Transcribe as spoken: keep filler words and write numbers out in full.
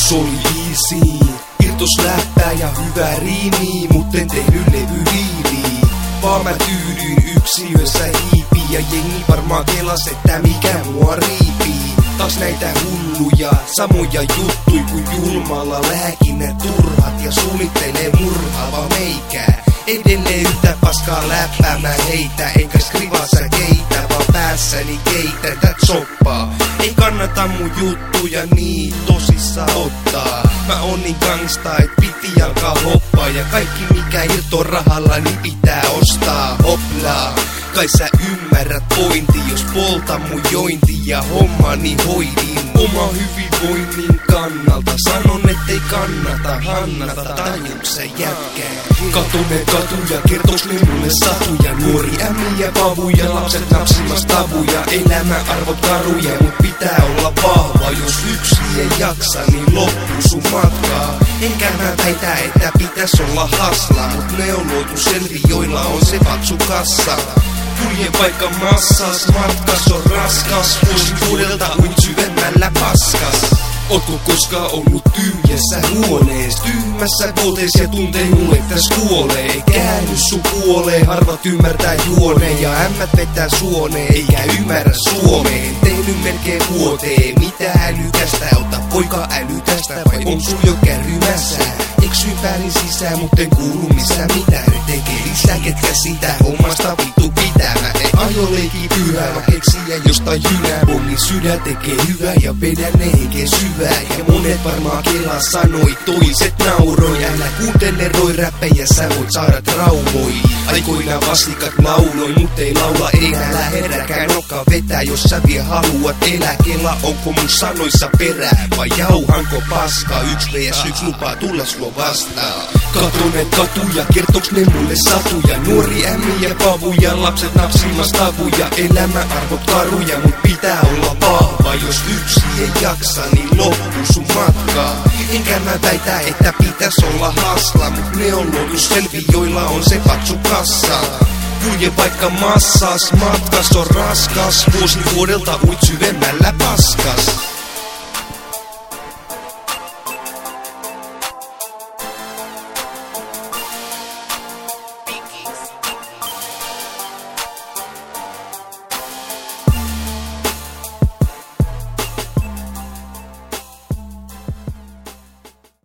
Alussa oli easy, irtos läppää ja hyvä riimi, mutten tehnyt levydiili. Vaan mä tyydyin yksiössä hiipii ja jengi varmaan kelas, että mikä mua riipii. Taas näitä hulluja, samoja juttui kuin julmalla lääkinnät turhat ja suunnittelee murhaava meikää. Edelleen yhtä paskaa läppää mä heitä, enkä skrivassa keitä, vaan päässäni keitä tät soppaa. Ei kannata mun juttuja niin tosissaan ottaa. Mä oon niin gangsta, et piti alkaa hoppaa. Ja kaikki mikä irto rahalla niin pitää ostaa. Hoplaa, kai sä ymmärrät pointti, jos polta mun jointi ja hommani hoidin oma hyvinvoinnin kannalta. Sanon ettei kannata hannata, tajuuks sä jätkää? Katon ne katuja, kertoks ne mulle satuja. Nuori ämmiä pavuja, lapset napsimas tavuja. Elämän arvot karuja, mut pitää olla vahva. Jos yksi ei jaksa, niin loppuu sun matkaa. Enkä mä väitä, että pitäis olla hasla, mut ne on luotu selvi, joilla on se paksu kassa. Kuljen vaikka massas, matkas on raskas. Vuosi vuodelta uit syvemmällä paskas. Ootko koskaan ollut tyhjässä huonees? Tyhmässä vuotees ja tuntenut, että kuolee. Käänny sun puoleen, harvat ymmärtää juoneen. Ja ämmät vetää suoneen, eikä ymmärrä suomeen. Tehnyt melkein vuoteen, mitä älykästä? Ota poika äly tästä, vai on sul jo kärrymässä? Eksyin päänin sisään, mut en kuulu missään mitään. Ne tekee lisää, ketkä sitä hommasta vittu pitää. Mä en ajo leikki pyhää, mä keksiä jostain jynää. Bongin sydän tekee hyvää ja vedän ne henkeä syvää. Ja monet varmaan kelaa sanoi, toiset nauroi. Älä kuuntele roi räppejä, sä voit saada traumoi. Aikoinaan vastikat lauloi, mut ei laula enää. Lähderäkään nokka vetää, jos sä vielä haluat elää. Kela onko mun sanoissa perää, vai jauhanko paskaa? Yks vs yks lupaa tulla sua vastaan. Katon ne katuja, kertoks ne mulle satuja. Nuori ämmiä pavuja, lapset napsimas tavuja. Elämän arvot karuja, mut pitää olla vahva. Jos yksi ei jaksa, niin loppuu sun matkaa. Enkä mä väitä, että pitäis olla hasla, mut ne on luotu selvi, joilla on se paksu kassa. Kulje vaikka massas, matkas on raskas. Vuosi vuodelta uit syvemmällä paskas.